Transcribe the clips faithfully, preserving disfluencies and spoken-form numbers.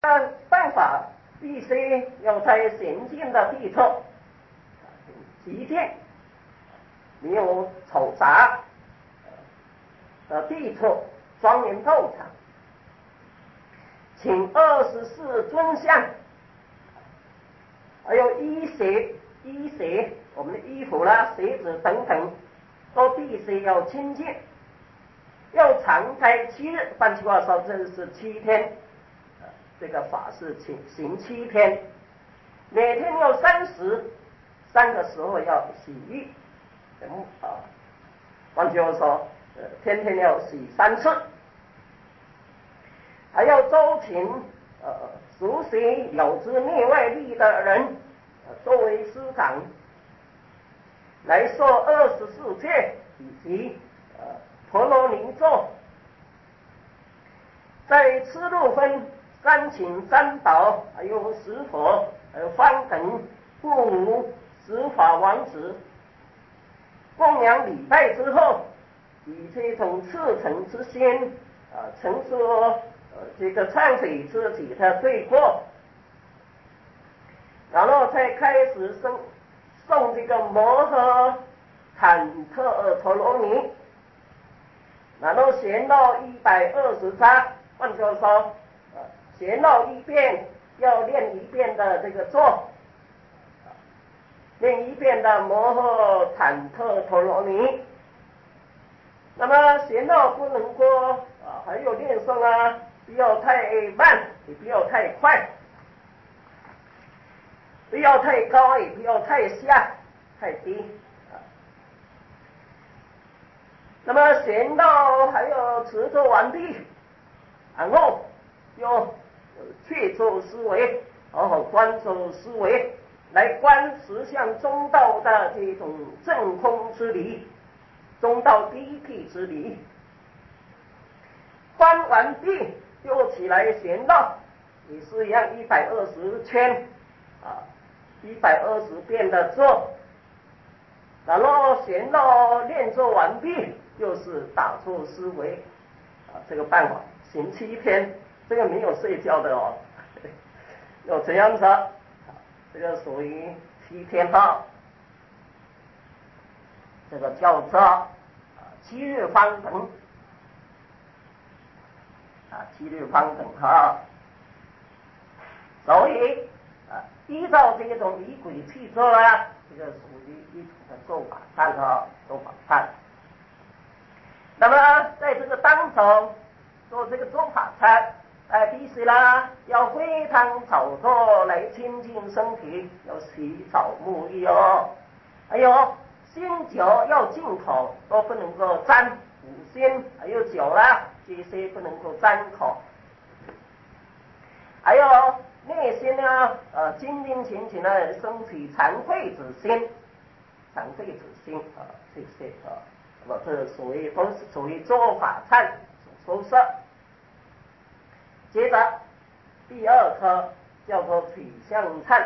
办法必须要在先进的地处，基建没有嘈杂的地处庄严道场，请二十四尊像，还有衣鞋、衣鞋，我们的衣服啦、鞋子等等，都必须要清净，要常开七日。换句话说，这是七天，呃、这个法事行行七天，每天要三十，三个时候要洗浴，啊，换句话说，呃，天天要洗三次，还要周请呃熟悉有知内外力的人，呃、作为师长来说二十四戒以及呃陀罗尼咒，在吃路分三请三宝，还有十佛，还有方等父母十法王子供养礼拜之后，以这种赤诚之心啊，陈说呃这个忏悔自己的罪过，然后才开始送送这个摩诃坦特陀罗尼，然后旋绕一百二十章，换句话说，呃，旋绕一遍要练一遍的这个咒，练一遍的摩诃坦特陀罗尼。那么旋绕不能够啊，还有练诵啊，不要太慢，也不要太快，不要太高，也不要太下太低啊。那么旋绕还有持咒完毕，然后要去做思维，好好观做思维，来观十相中道的这种正空之理，中道第一辟之理。观完毕又起来旋绕，也是一样一百二十圈啊，一百二十遍的做，然后旋绕练做完毕，又是打坐思维啊，这个办法行七天，这个没有睡觉的哦，要这样子，这个属于七天哈，这个叫做啊七日方等啊，七日方等哈。所以啊，依照这种仪轨去做啊，这个属于一种的做法忏哈，做法忏。那么在这个当中做这个做法忏，哎，必须啦，要非常早做来清净身体，要洗澡沐浴哦。还有新酒要进口，都不能够沾五辛，还有酒啦，这些不能够沾口。还有内心呢，呃，精精勤勤的升起惭愧之心，惭愧之心啊，这些啊，那么这属于都是属于做法忏所说的。接着第二科叫做取向忏，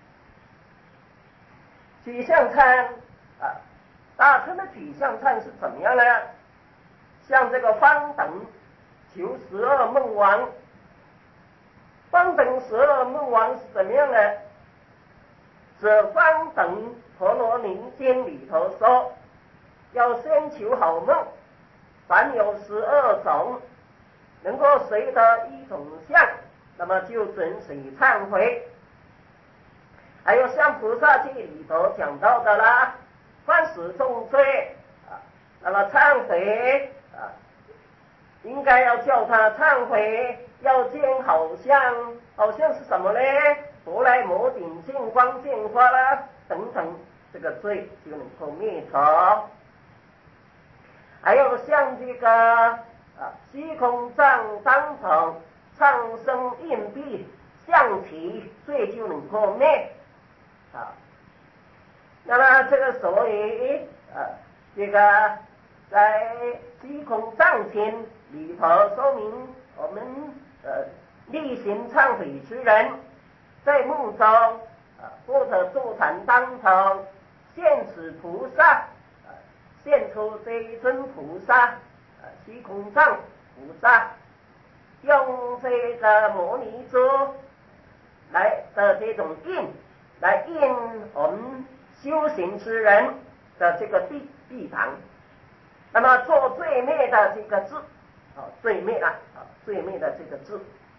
取向忏啊，大乘的取向忏是怎么样呢？像这个方等求十二梦王。方等十二梦王是怎么样呢？这方等陀罗尼经里头说，要先求好梦，凡有十二种，能够随得一种相，那么就准许忏悔。还有像菩萨记里头讲到的啦，犯死重罪啊，那么忏悔啊，应该要叫他忏悔，要见好像，好像是什么呢？如来摩顶见光见花啦，等等，这个罪就能够灭除。还有像这个啊，虚空藏当场唱声硬币象棋，罪就能够灭啊。那么这个所以啊，这个在虚空藏经里头说明，我们呃例行忏悔之人，在梦中啊或者坐禅当中，现此菩萨啊，现出这一尊菩萨啊，虚空藏菩萨， 用这个摩尼珠来的这种印，来印我们修行之人的这个地地堂，那么做最灭的这个字，啊，最灭啊，啊，最灭的这个字，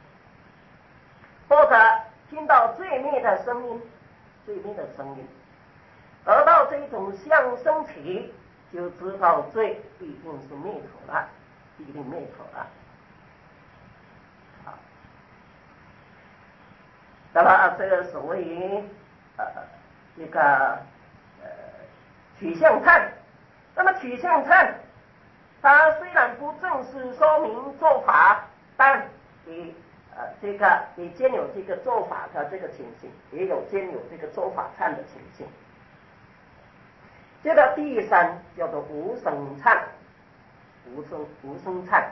或者听到最灭的声音，最灭的声音，得到这种相升起，就知道罪必定是灭除了，必定灭除了。那么这个所谓于呃一个呃取向忏，那么取向忏，它虽然不正式说明做法，但也呃这个也兼有这个做法的这个情形，也有兼有这个做法忏的情形。这个第三叫做无生忏，无生无生忏。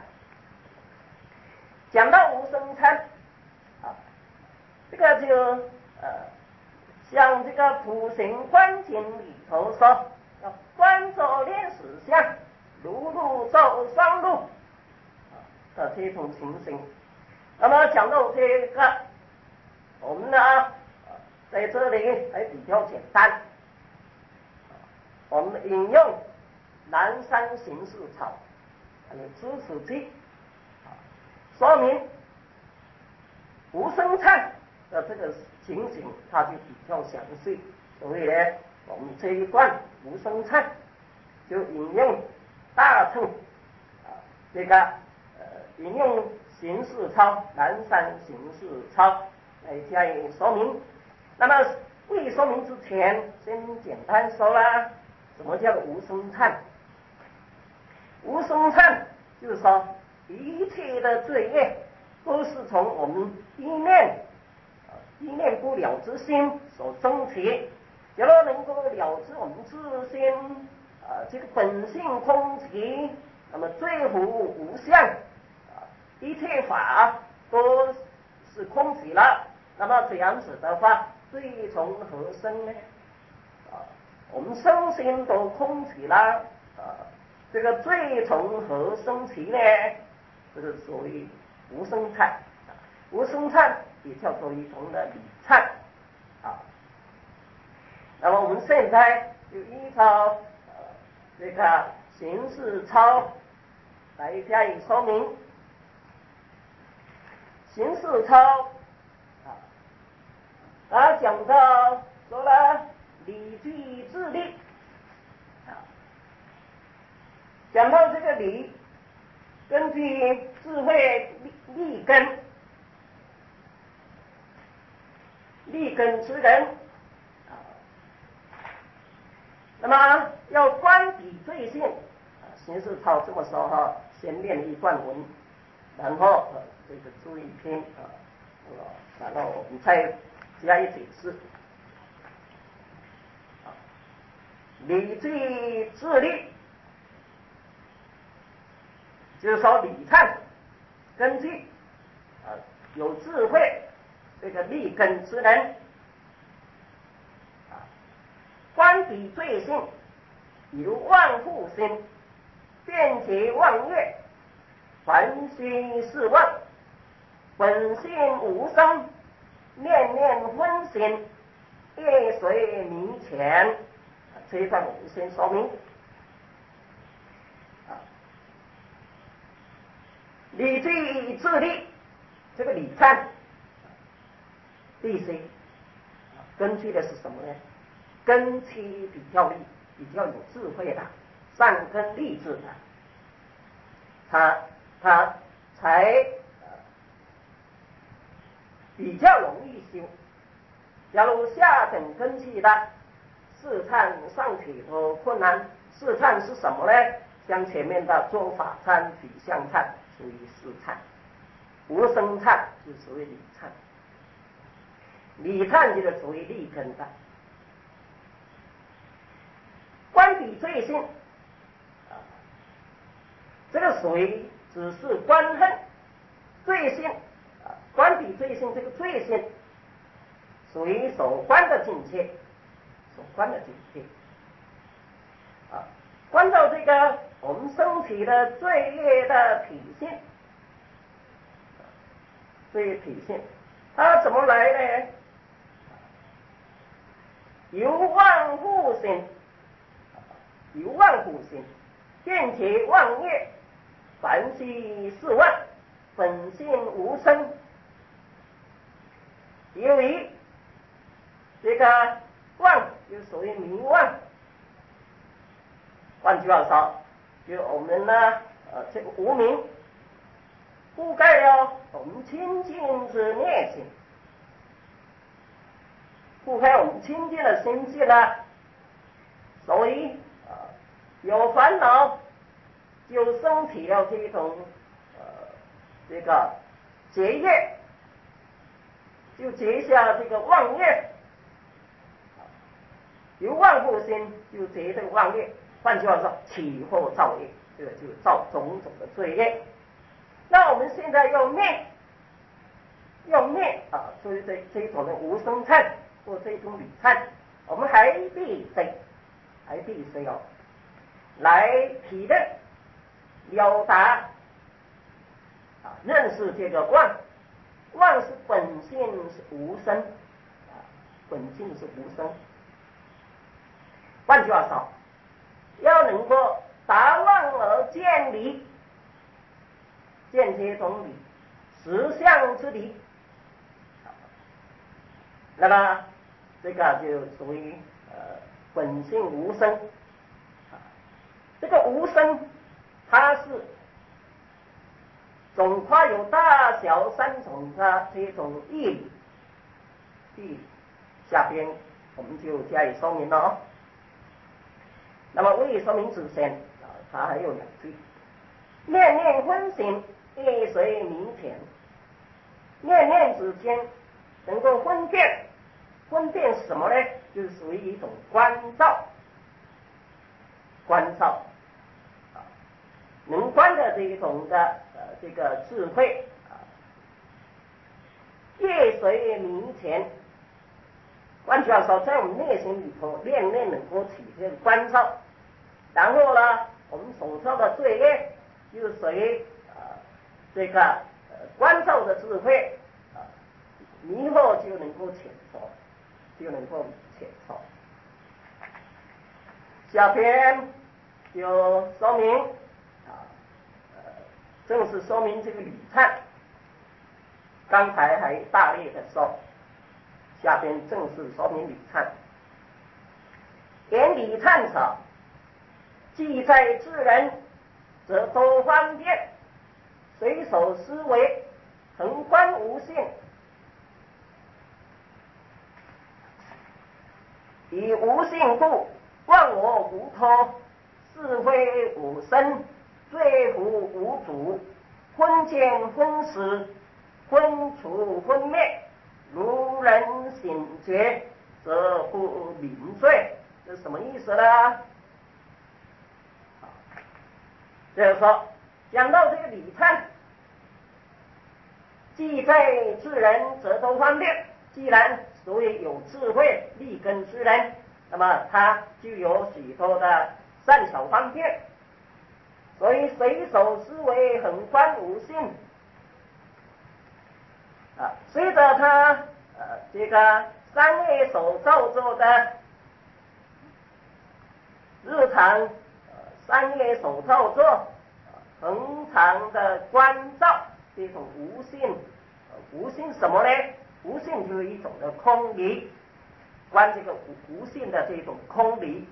讲到无生忏啊，这个就呃像这个《普贤观经》里头说，要观照念实相，如露照双露啊的这种情形。那么讲到这个，我们呢在这里还比较简单，我们引用南山行事草还有知识记，说明无生忏的这个情形，它就比较详细。所以呢，我们这一段无生忏就引用大乘啊这个呃引用行事操南山行事操来加以说明。那么未说明之前，先简单说啦，什么叫无生忏？无生忏就是说一切的罪业都是从我们一念一念不了之心所生起。假如能够了知我们自心啊这个本性空寂，那么罪福无相啊，一切法都是空寂了。那么这样子的话，罪从何生呢？啊，我们身心都空寂了啊，这个罪从何生起呢？这个所谓无生忏，无生忏也叫做一种的理忏啊。那么我们现在就依照呃这个行事操来加以说明。行事操啊，啊讲到说了理具自利啊，讲到这个理，根据智慧立根，立根之人啊，那么要观彼罪性啊，行事操这么说哈，先念一段文，然后呃这个注意听啊，然后我们再加以解释。理具自利，就是说理忏根据啊有智慧这个立根之人啊，观彼罪性，如万户心，遍结万业，凡心是妄，本性无生，念念分心，业随迷前。这一段我们先说明啊，理具自利，这个理忏立心根据的是什么呢？根基比较利，比较有智慧的，善根利智的，他他才比较容易修。假如下等根基的，试忏上体都困难。试忏是什么呢？像前面的做法忏、取向忏属于试忏，无生忏就属于理忏，理忏就是属于立根的。观彼罪性啊，这个属于只是观恨罪性啊，观彼罪性，这个罪性属于所观的境界，所观的境界啊，观照这个我们升起的罪业的体现， 所以体现它怎么来呢？由万户心，由万户心，见其万业，凡系四万，本性无生。由于这个妄就属于迷妄，换句话说，就我们呢，呃，这个无明覆盖了我们清净之内心，覆盖我们清净的心境呢，所以呃有烦恼就升起了这种呃这个结业，就结下这个妄业，由妄护心就结这个妄业。换句话说，起后造业，这个就造种种的罪业。那我们现在要念，要念啊，所以这这种的无声忏或这种礼忏，我们还必须，还必须要来体认、了达啊，认识这个妄，妄是本性是无生啊，本性是无生。换句话说，要能够达妄而见理，见这种理，实相之理，那么这个就属于呃本性无生。这个无生，它是总括有大小三种的这种义理，义理下边我们就加以说明了哦。那么为说明之前啊，它还有两句：念念分行，一随明前。念念之间能够分辨，分辨什么呢？就是属于一种关照，关照啊，能观的这一种的呃这个智慧啊，业随明前。换句话说，在我们内心里头，念念能够起这个关照，然后呢，我们所造的罪业就随呃这个呃关照的智慧啊，迷惑就能够遣除，就能够遣除。下篇就说明啊，呃，正是说明这个礼忏。刚才还大略的说，下边正式说明礼忏。言礼忏者，既在之人，则多方便，随手思维，恒观无性，以无性故，忘我无托，是非无身，罪福无主，昏见昏实，昏除昏灭，如人醒觉，则不明罪。这是什么意思呢？就是说，讲到这个礼忏，既在之人，则都方便。既然属于有智慧立根之人，那么他就有许多的善巧方便，所以随手思维，恒观无性啊。随着他呃这个三业所造作的日常呃三业所造作恒常的关照这种无性，呃、无性什么呢？无性就是一种的空理，观这个无性的这种空理，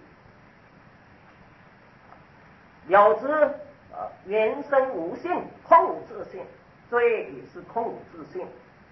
了知呃原生无性，空无自性，罪也是空无自性。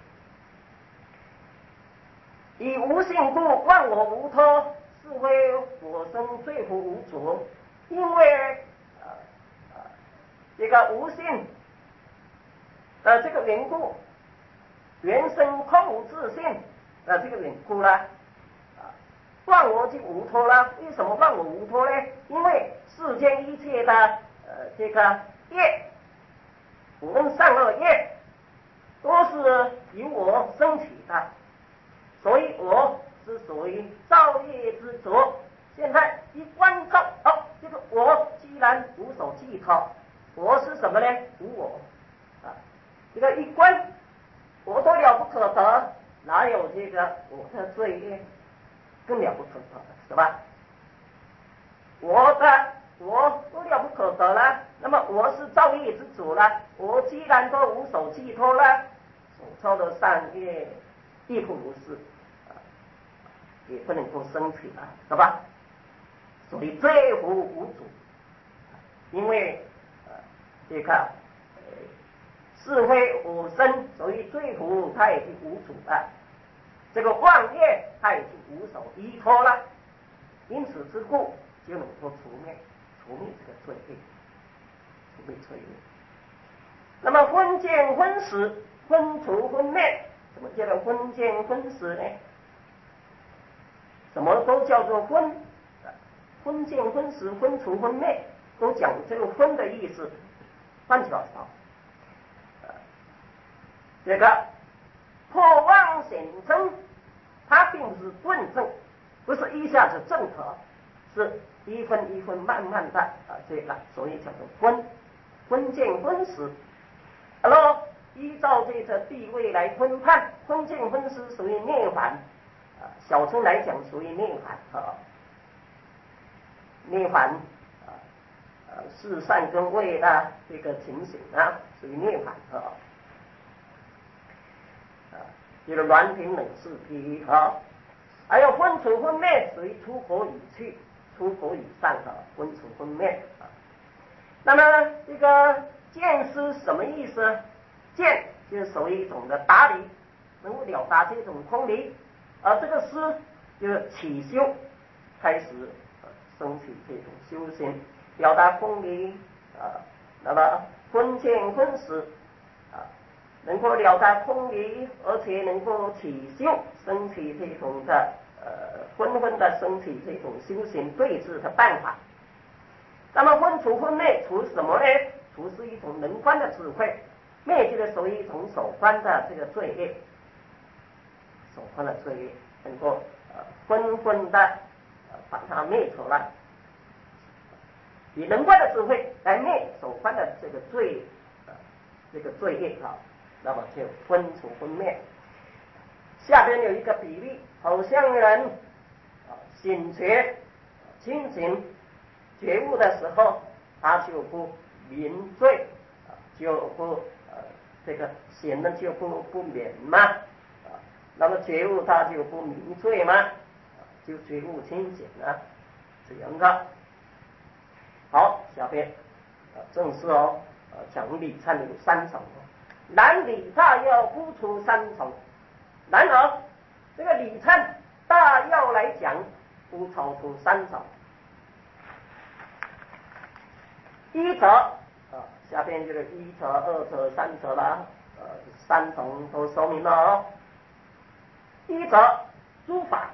以无性故，忘我无托，是非我生，罪福无主。因为呃呃这个无性的这个缘故，原生空无自性的这个缘故呢，啊，忘我就无托了。为什么忘我无托呢？因为世间一切的呃这个业，无论善恶业，都是由我升起的，所以我是属于造业之主。现在一关照，哦，这个我既然无所寄托，我是什么呢？无我啊，这个一关。 我都了不可得，哪有这个我的罪业更了不可得，是吧？我的我都了不可得了，那么我是造业之主了，我既然都无所寄托了，所造的善业亦复如是，也不能够升起了，是吧？所以罪福无主，因为呃这个呃是非我生，所以罪福它已经无主了，这个妄业它已经无所依托了，因此之故就能够除灭除灭这个罪业，除灭罪业。那么婚见婚死，婚除婚灭，什么叫做婚见婚死呢？什么都叫做婚，婚见婚死，婚除婚灭，都讲这个婚的意思。换句话说，这个破妄显真，它并不是顿证，不是一下子证得，是一分一分慢慢的啊，这个所以叫做婚，婚见婚死。好了，依照这个地位来分判，婚见婚死属于涅槃，啊，小乘来讲属于涅槃啊，涅槃啊，呃，是善跟恶的这个情形啊，属于涅槃啊。这个鸾平冷是第啊，还有婚除婚灭，属于出国已去，出国以上啊，婚除婚灭啊。那么这个见思什么意思？见就是属于一种的达理，能够了达这种空理，而这个思就是起修，开始升起这种修行，表达空理啊。那么婚见婚死啊，能够了达空理，而且能够起修，升起这种的呃纷纷的升起这种修行对治的办法。那么婚除婚灭，除什么呢？除是一种能观的智慧，灭就是属于一种所观的这个罪业，所观的罪业能够呃纷纷的呃把它灭除了，以能观的智慧来灭所观的这个罪呃这个罪业啊，那么就婚除婚灭。下边有一个比例，好像人啊醒觉清醒觉悟的时候，他就不明罪，就不呃这个显的就不不免嘛，啊，那么觉悟他就不明罪嘛，就觉悟清醒了，这样的。好，下边啊正式哦，啊讲理忏有三种，然理大要不出三种，然而这个理忏大要来讲不超出三种。一则啊，下边就是一则、二则、三则啦，呃，三种都说明了哦。一则诸法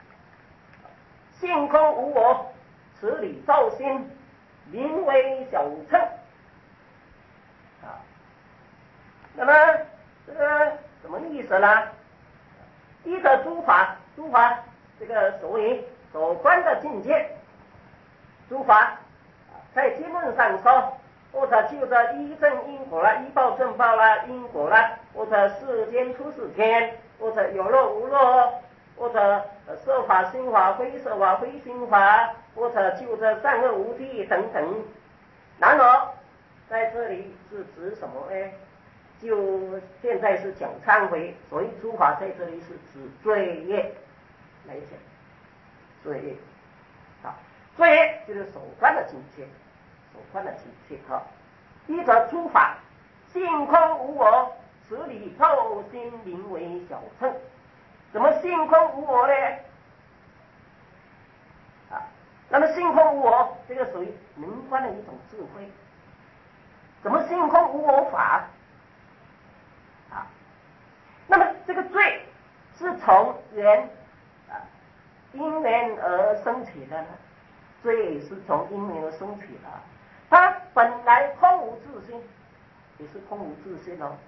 性空无我，此理造心，名为小乘啊。那么这个什么意思呢？一则诸法，诸法这个所谓所观的境界，诸法在经论上说，或者就着依正因果啦，依报正报啦，因果啦，或者世间出世间，或者有乐无乐，或者色法心法非色法非心法，或者就着善恶无地等等。然而在这里是指什么呢？就现在是讲忏悔，所以诸法在这里是指罪业来讲，罪业啊，罪业就是所观的境界。所观的境界哈，一则诸法性空无我，此理造心名为小乘。怎么性空无我呢？啊，那么性空无我，这个属于能观的一种智慧。怎么性空无我法？啊，那么这个罪是从缘啊因缘而生起的呢？罪是从因缘而生起的。它本来空无自性，也是空无自性哦。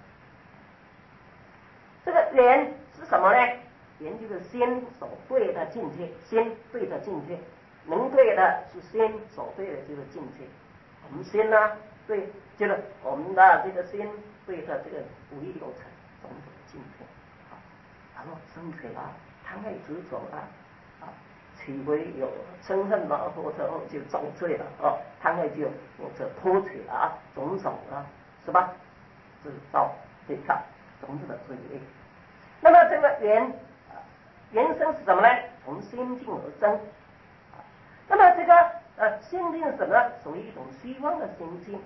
这个缘是什么呢？缘就是心所对的境界，心对的境界，能对的是心所对的这个境界。我们心呢、啊，对，就是我们的这个心对的这个五欲六尘种种境今天啊，然后生起了贪爱执着啊啊，岂为有嗔恨嘛，或者就造罪了啊，贪爱就或者拖取了啊，种种啊，是吧？制造这个种子的罪业。那么这个缘啊，缘生是什么呢？从心境而生啊。那么这个呃心境是什么呢？属于一种希望的心境。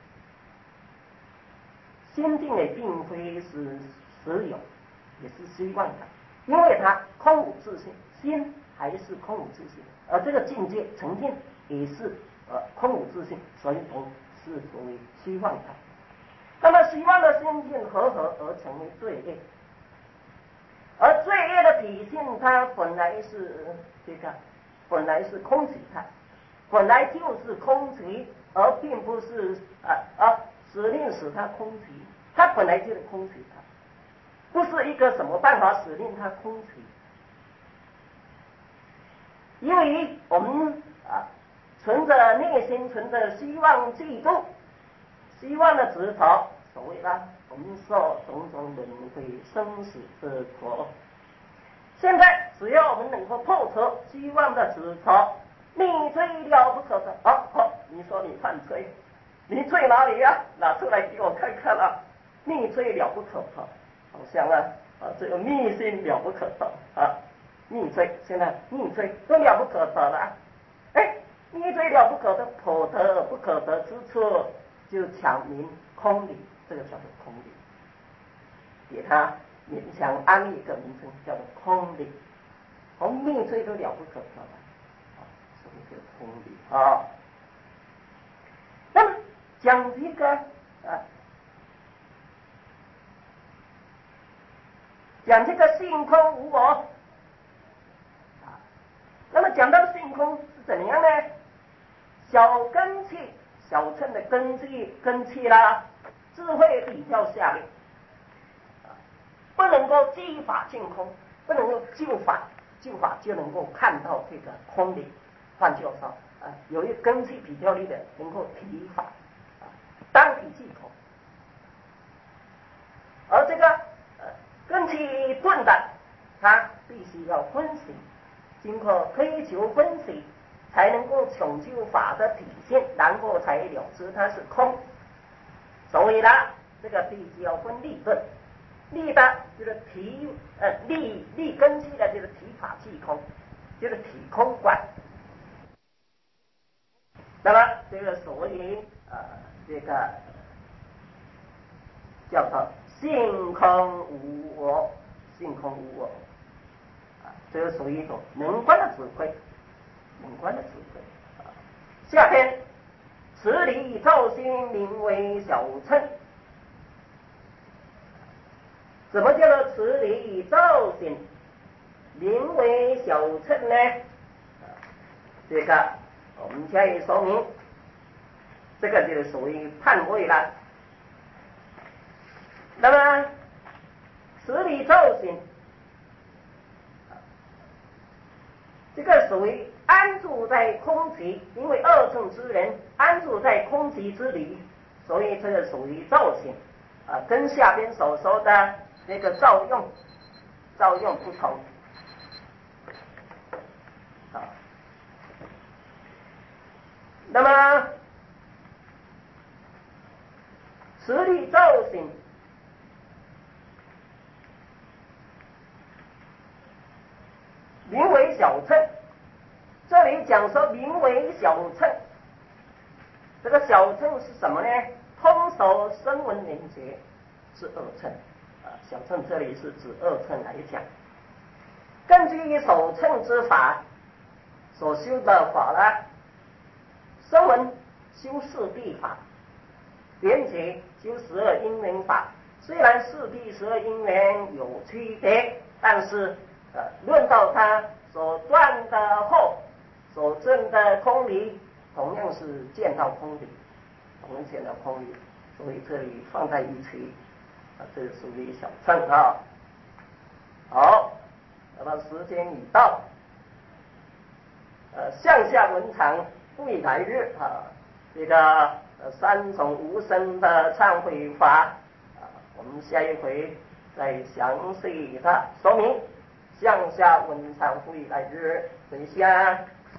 心境也并非是实有，也是希望的，因为它空无自性，心还是空无自性，而这个境界沉淀也是呃空无自性，所以同是属于希望的。那么希望的心境合合而成为罪业，而罪业的体性，它本来是这个，本来是空寂的，本来就是空寂，而并不是啊啊使令使它空寂，它本来就是空寂的，不是一个什么办法使令它空寂。因为我们啊存着内心存着希望嫉妒，希望的执着，所谓的我们受种种轮回生死之苦。现在只要我们能够破除希望的执着，逆罪了不可的。啊好，你说你犯罪，你罪哪里啊？拿出来给我看看啊！逆罪了不可得，好像啊啊这个逆心了不可得啊，逆罪现在逆罪都了不可得了。哎，逆罪了不可得，可得而不可得之处，就强名空理，这个叫做空理，给他勉强安立一个名称，叫做空理。从逆罪都了不可得了，啊，所以这个空理啊。那么讲这个啊，讲这个性空无我啊，那么讲到性空是怎么样呢？小根器，小乘的根器根器啦，智慧比较下面，啊，不能够依法尽空，不能够就法，就法就能够看到这个空理。换句话说，啊，有一根器比较力的，能够体法，啊，当体即空。而这个呃根器钝的，它必须要分析，经过推求分析，才能够穷究法的体现，然后才了知它是空。所以呢，这个必须要分立论，立的就是体呃立立根器的就是体法即空，就是体空观。那么这个所谓呃这个叫做性空无我，性空无我啊，这个属于一种能观的智慧，能观的智慧啊。下篇此理造心名为小乘。什么叫做此理造心名为小乘呢？这个我们加以说明，这个就是属于判位了。那么此理造心，这个属于安住在空寂，因为二乘之人安住在空寂之理，所以这个属于造心啊，跟下边所说的这个造用造用不同啊。那么此理造心名为小乘，这里讲说名为小乘，这个小乘是什么呢？通守声闻缘觉是二乘啊，小乘这里是指二乘来讲。根据首乘之法所修的法呢，声闻修四谛法，缘觉修十二因缘法。虽然四谛十二因缘有区别，但是呃，论到它所断的后所证的空理，同样是见到空理，同样见到空理，所以这里放在一起啊，这属于小乘啊。好，那么时间已到，呃，向下文长未来日啊，这个呃三种无声的忏悔法啊，我们下一回再详细的说明。向下文昌会来日分享。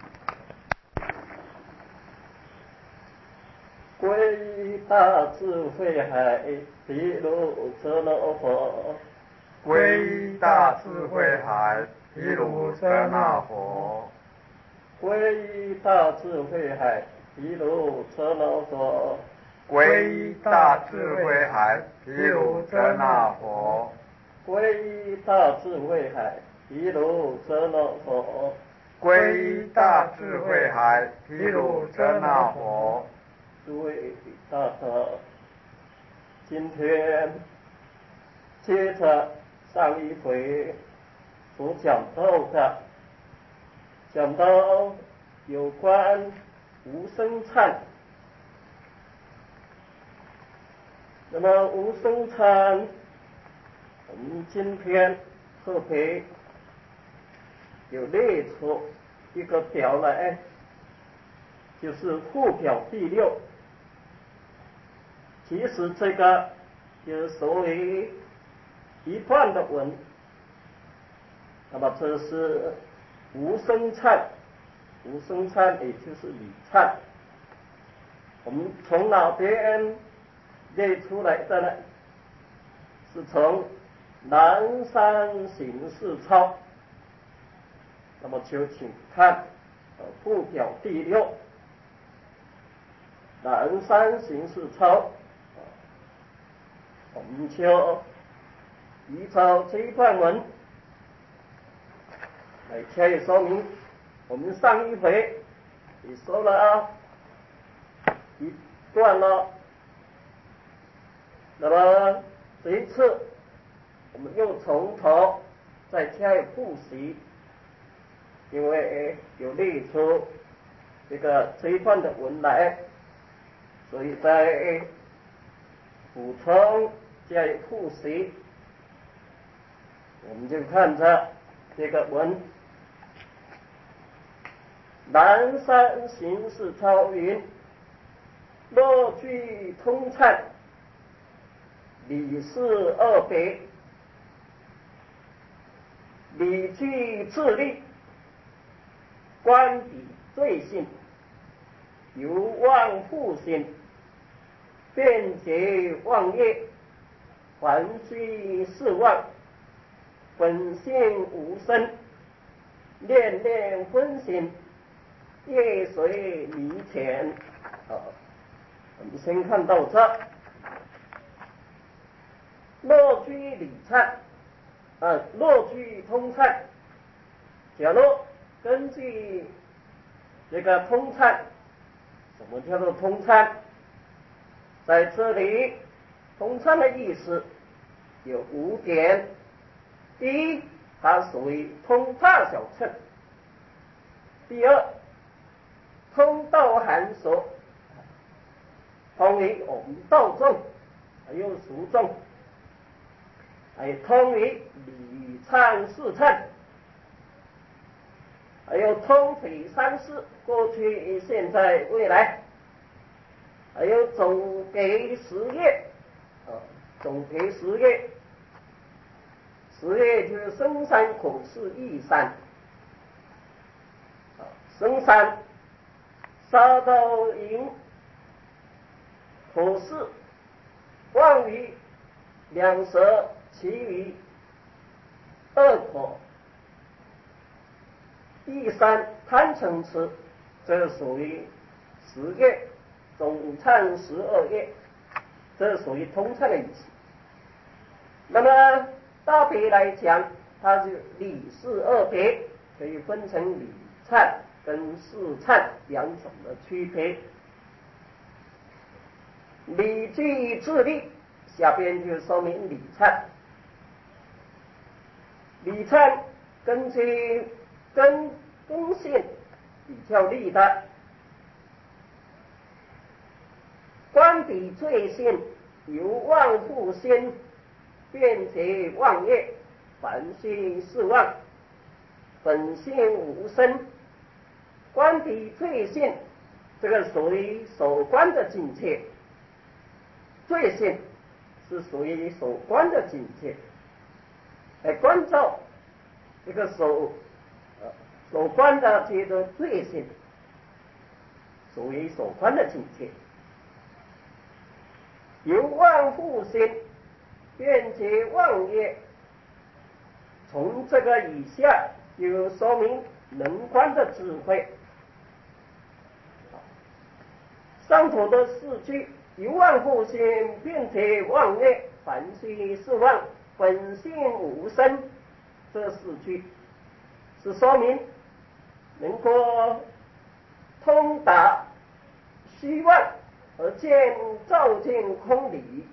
归大智慧海，毗卢遮那佛。 归大智慧海，毗卢遮那佛。 归大智慧海，毗卢遮那佛。 归大智慧海，毗卢遮那佛。 归大智慧海，毗卢遮那佛。 归大智慧海，毗卢遮那佛。 诸位大德，今天接着上一回所讲到的，讲到有关无生忏。那么无生忏，我们今天特别有列出一个表来，就是附表第六。其实这个就是所谓一段的文，那么这是无生忏，无生忏也就是礼忏。我们从哪边列出来的呢？是从南山行事抄。那么就请看呃附表第六，南山行事抄。我们就依照这一段文来加以说明。我们上一回也说了啊一段了，那么这一次我们又从头再加以复习，因为有列出这个这一段的文来，所以在补充加以复习。我们就看着这个文，南山行事抄云：若具通忏，礼事二别，礼具自立，观彼罪性，由妄复心，便结妄业，还须是妄，本性无生，念念分心，业随迷浅。好，我们先看到这。若居礼忏，啊，若居通忏。假如根据这个通忏，什么叫做通忏？在这里，通忏的意思有五点。第一，它属于通大小乘；第二，通道函所，通于我们道众，还有俗众，还有通于礼忏事忏，还有通体三世，过去、现在、未来，还有总给十业，啊，总给十业。十业就是生三口是意三，啊，生三杀到淫，口是妄语两舌，其余二口。第三贪嗔痴，这属于十业，总忏十二业，这属于通忏的意思。那么大别来讲，它是礼事二别，可以分成礼忏跟事忏两种的区别。礼具自立，下边就说明礼忏。礼忏根据根根性比较利的，观彼罪性，由妄复心，便结妄业，凡须是妄，本性无生。观彼罪性，这个属于所观的境界，罪性是属于所观的境界。 来关照这个所呃所关的这个罪行，所谓所关的境界。由妄复心变结妄业，从这个以下就说明能观的智慧。上头的四句，由妄复心变结妄业，凡虚是妄，本性无生，这四句是说明能够通达虚妄而见照见空理。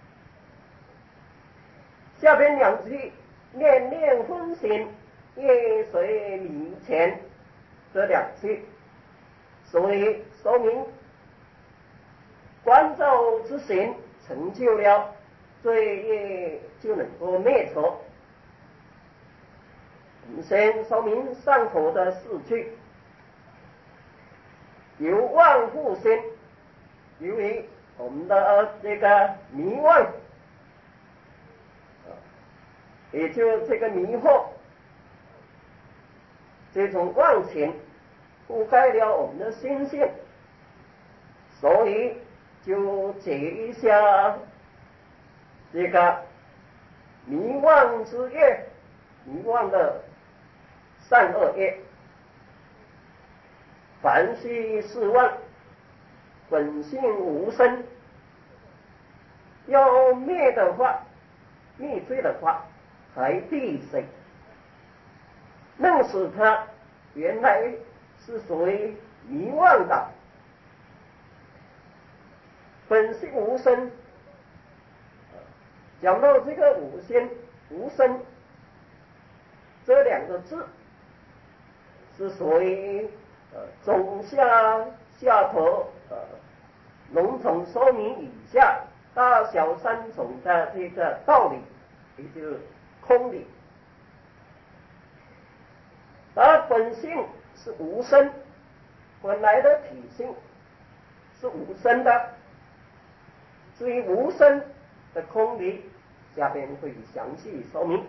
下边两句，念念分行，业随迷前，这两句，所以说明观照之行成就了，罪业就能够灭除。我们先说明上头的四句，由妄复心，由于我们的这个迷妄，也就这个迷惑，这种妄情覆盖了我们的心性，所以就结一下这个迷妄之业，迷妄的善恶业。凡虚是妄，本性无生。要灭的话，灭罪的话，还必生。弄死他原来是属于迷妄的，本性无生。讲到这个无心无生这两个字，是属于呃中下下头呃笼统说明以下大小三种的这个道理，也就是空理。而本性是无生，本来的体性是无生的。至于无生的空理，下边会详细说明。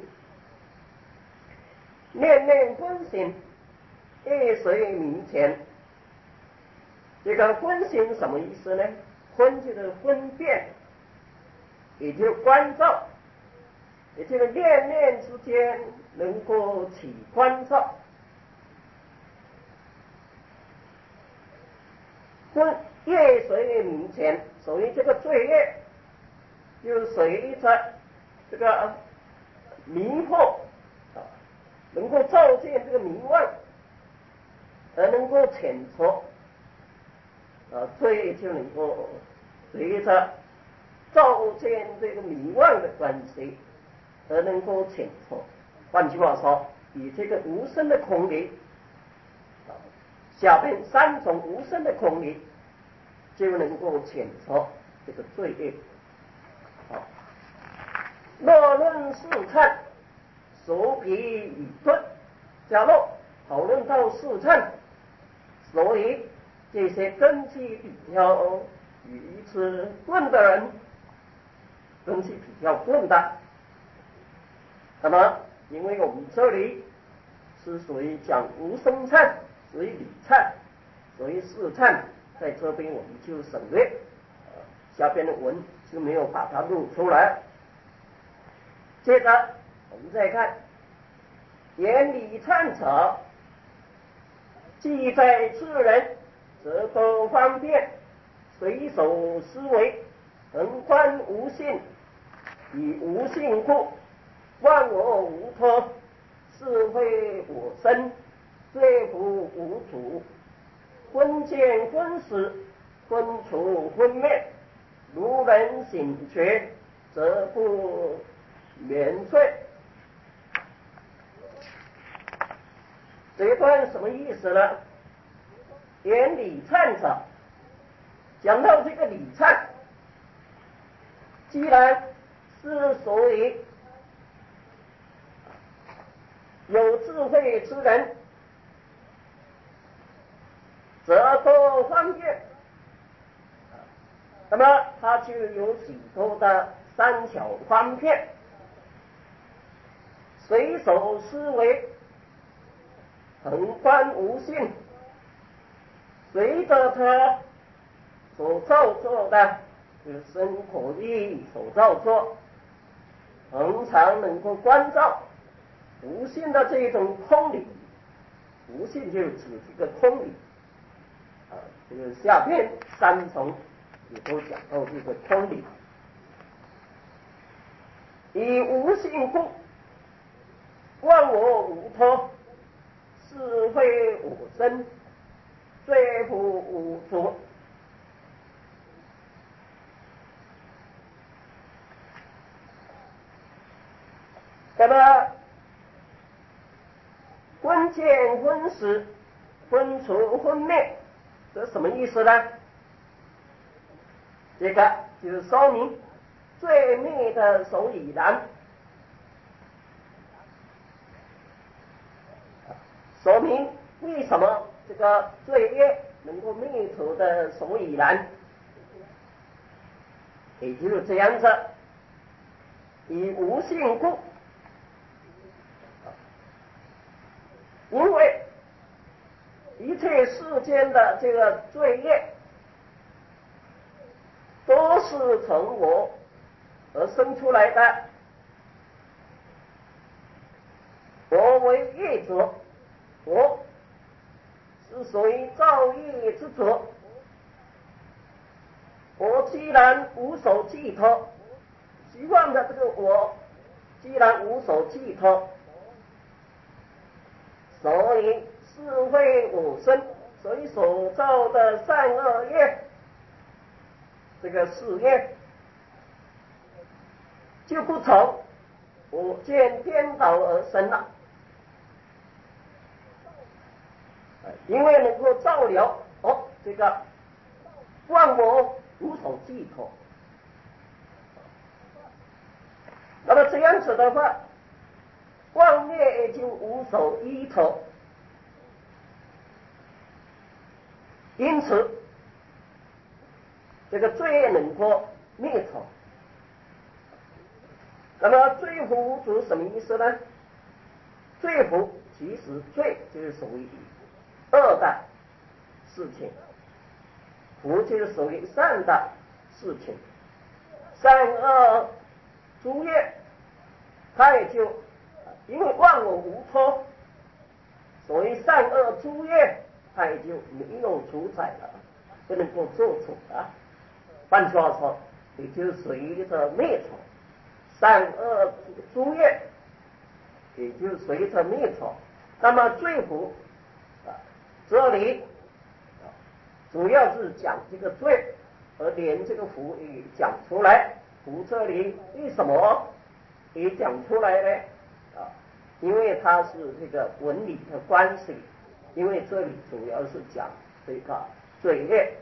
念念分行，业随迷前。这个分行什么意思呢？分就是分辨，也就是关照，也就是念念之间能够起关照。分业随迷前，所以这个罪业就随着这个迷惑啊，能够照见这个迷妄，而能够遣除啊，罪就能够随着照见这个迷妄的关系而能够遣除。换句话说，以这个无生的空理，下边三种无生的空理就能够遣除这个罪业。好，若论试忏，所比与顿。假如讨论到试忏，所以这些根基比较与此钝的人，根基比较钝的，那么因为我们这里是属于讲无生忏，属于理忏，所以试忏在这边我们就省略，呃、下边的文就没有把它录出来。接着我们再看言理忏者，既在智人，则都方便，随手思维，恒观无性，以无性故，万我无托，是非我身，罪不无主，昏见昏死，昏除昏灭，如人醒觉，则不免罪。这一段什么意思呢？言理忏者，讲到这个理忏，既然是属于有智慧之人，则多方便，那么他就有许多的三巧方便。 随手思维，恒观无性，随着他所造作的就是身口意所造作，恒常能够关照无性的这种空理，无性就指这个空理啊，这个下边三层也都讲到这个空理。以无性故，忘我无脱，是非我身，罪不无着。那么婚见婚死，婚除婚灭，这什么意思呢？这个就是说明罪灭的所以然，说明为什么这个罪业能够灭除的所以然，也就是这样子，以无性故，因为一切世间的这个罪业都是从我而生出来的，我为业者，我是属于造业之者，我既然无所寄托，希望的这个我既然无所寄托，所以是非我身，所以所造的善恶业，这个事业就不从我见颠倒而生了，因为能够照了哦，这个忘我无所寄托。那么这样子的话，妄业就无所依托，因此这个罪业能够灭除。那么罪福无着什么意思呢？罪福其实罪就是属于恶的事情，福就是属于善的事情，善恶诸业，它也就因为忘我无脱，所以善恶诸业它也就没有主宰了，不能够做主了。换句话说，也就随着灭除，善恶诸业也就随着灭除。那么罪福啊，这里主要是讲这个罪，而连这个福也讲出来。福这里为什么也讲出来呢？啊，因为它是这个文理的关系，因为这里主要是讲这个罪业，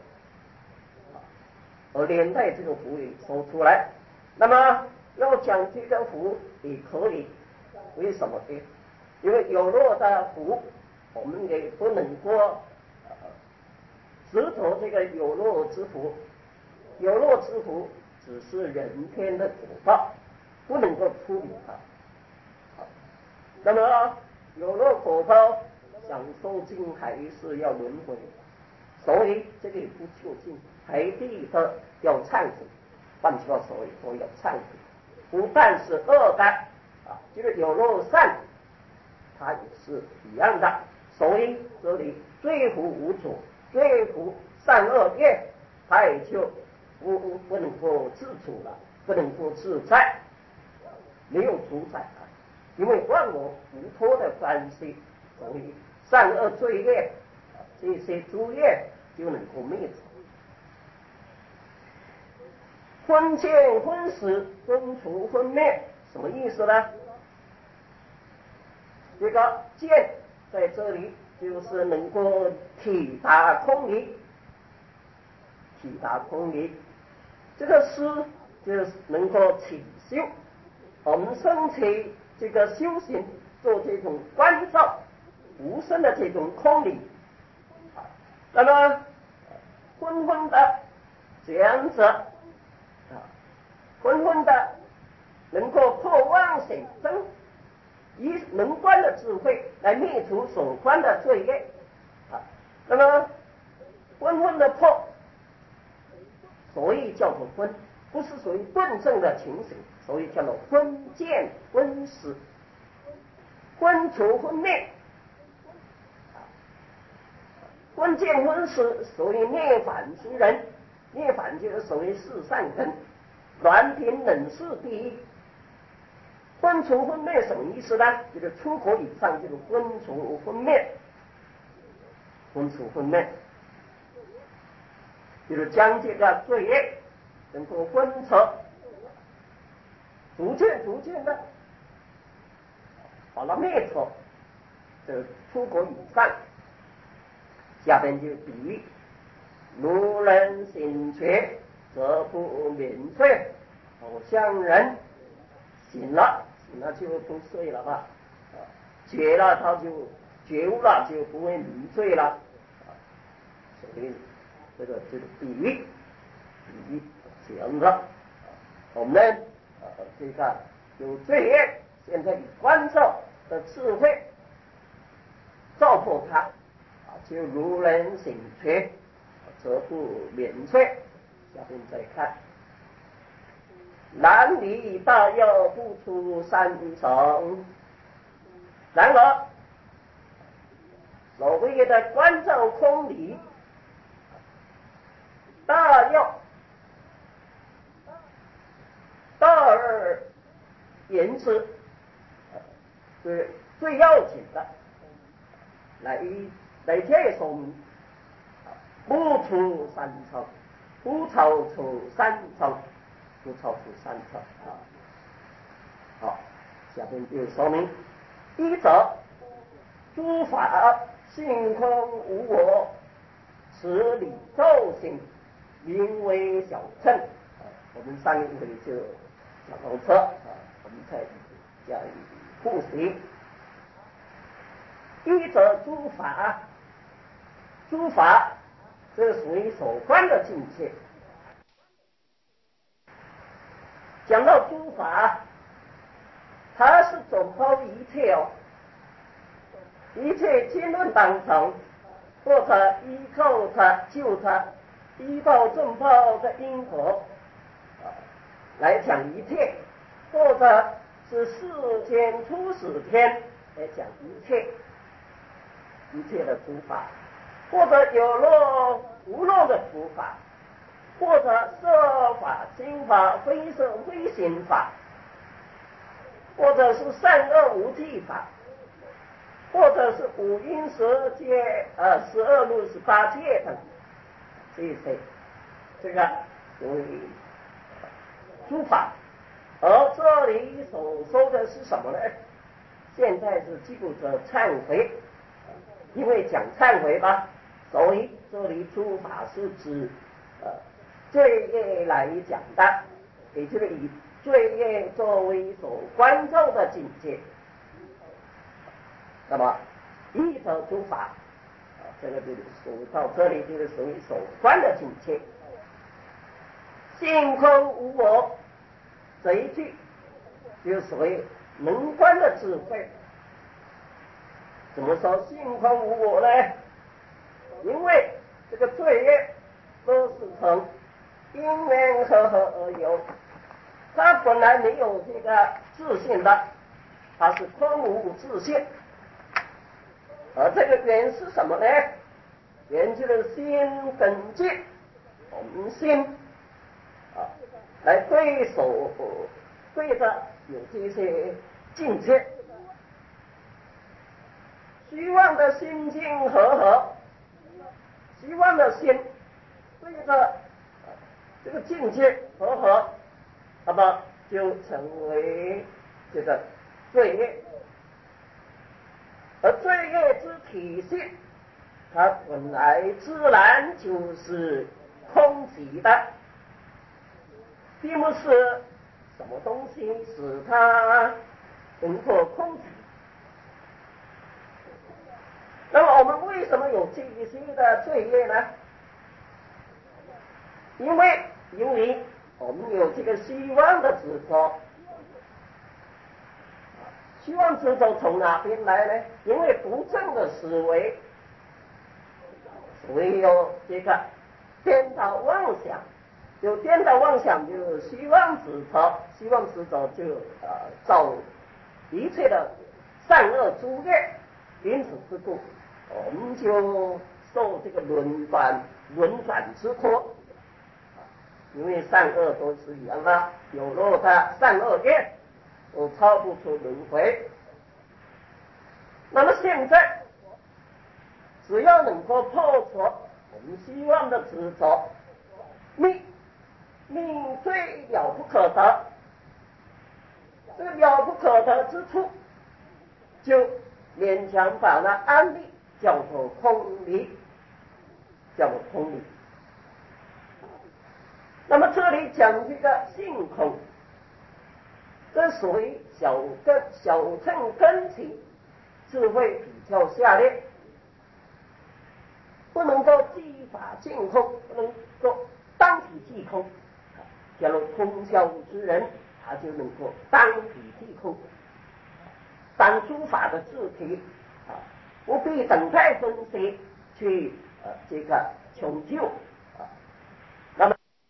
而连带这个福也说出来。那么要讲这个福也可以，为什么呢？因为有漏的福，我们也不能够呃执着这个有漏之福，有漏之福只是人天的果报，不能够处理它。那么有漏果报想受尽还是要轮回，所以这个也不究竟，还必的要忏悔。换句话说，说要忏悔，不但是恶的啊，就是有漏善，它也是一样的。所以这里罪福无主，罪福善恶业，它也就不不不能够自主了，不能够自在，没有主宰了。因为忘我无脱的关系，所以善恶罪业这些诸业就能够灭除。婚见婚死，婚除婚灭，什么意思呢？这个见在这里就是能够体达空理，体达空理。这个思就是能够起修，我们升起这个修行，做这种关照无声的这种空理。那么昏昏的这样子啊，昏昏的能够破妄想灯， 以能观的智慧来灭除所观的罪业啊。那么昏昏的破，所以叫做昏，不是属于顿正的情形，所以叫做昏见昏实，昏除昏灭。昏见昏实属于涅槃之人，涅槃就是属于四善根，鸾品冷世第一。昏除昏灭什么意思呢？就是出国以上就是昏除昏灭，昏除昏灭，就是将这个罪业能够分扯，逐渐逐渐的把它灭除，这出国以上。下边就比喻，如人醒觉，则不眠睡。好像人醒了，醒了就不睡了吧？啊，觉了他就觉悟了，就不会迷醉了。啊，所以这个这个比喻，比喻这样的。我们呃这个有罪业，现在以观照的智慧照破它。就如人醒觉，则不眠睡。下面再看，南离大药不出三层。然而，所谓的观照空理，大要大而言之，是最要紧的，来来这说明，不出三层，不超出三层，不超出三层啊。好，下边就说明，一则诸法性空无我，此理咒性，名为小乘。啊，我们上一回就讲到这啊，我们再加以复习。一则诸法，诸法这属于所观的境界。讲到诸法，它是总包一切哦，一切经论当中，或者依靠它、就它、依报正报的因果啊来讲一切，或者是世间初始天来讲一切，一切的诸法，或者有漏无漏的诸法，或者色法、心法、非色非心法，或者是善恶无记法，或者是五阴十二界、呃十二路、十八界等这些，这个属于诸法。而这里所说的是什么呢？现在是记不着忏悔，因为讲忏悔吧，所以这里诸法是指呃罪业来讲的，也就是以罪业作为所关照的境界。那么一则诸法啊，这个就是属于到这里就是属于所观的境界。性空无我这一句就属于能观的智慧。怎么说性空无我呢？因为这个罪业都是从因缘和合而有，它本来没有这个自性的，它是空无自性。而这个缘是什么呢？缘就是心跟境，我们心啊来对手对着有这些境界，希望的心境和合，希望的心对着这个境界和合，那么就成为这个罪业。而罪业之体性，它本来自然就是空寂的，并不是什么东西使它能够空寂。那么我们为什么有这些的罪业呢？因为由于我们有这个希望的执着， 希望之舟从哪边来呢？因为不正的思维，所以有这个颠倒妄想，有颠倒妄想就希望之舟，希望之舟就呃造一切的善恶诸业，因此之故，我们就受这个轮转轮转之托。因为善恶都是一样的，有漏的善恶业都超不出轮回。那么现在只要能够破除我们希望的执着，命命最了不可得，这个了不可得之处，就勉强把那安利叫做空理，叫做空理。那么这里讲这个性空，这属于小根小乘根器，智慧比较下列，不能够即法尽空，不能够当体即空。假如通晓之人，他就能够当体即空，当诸法的自体啊，不必等待分析去呃这个穷究